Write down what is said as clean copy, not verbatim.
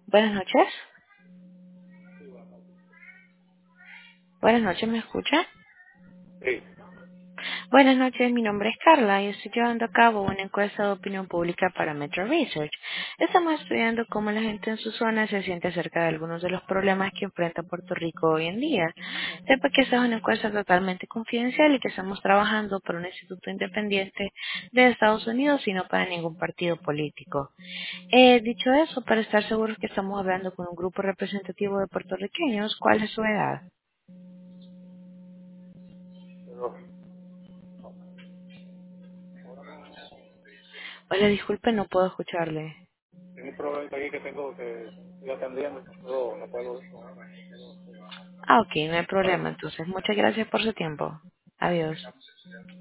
Buenas noches. Buenas noches, ¿me escucha? Sí. Buenas noches, mi nombre es Carla y estoy llevando a cabo una encuesta de opinión pública para Metro Research. Estamos estudiando cómo la gente en su zona se siente acerca de algunos de los problemas que enfrenta Puerto Rico hoy en día. Sepa que esta es una encuesta totalmente confidencial y que estamos trabajando por un instituto independiente de Estados Unidos y no para ningún partido político. Dicho eso, para estar seguros que estamos hablando con un grupo representativo de puertorriqueños, ¿cuál es su edad? Pero ahora mismo Hola, disculpe, no puedo escucharle. tengo un problema aquí que tengo que estoy atendiendo. No puedo eso ahora. Ah, ok, no hay Vale. problema. Entonces, muchas gracias por su tiempo. Adiós.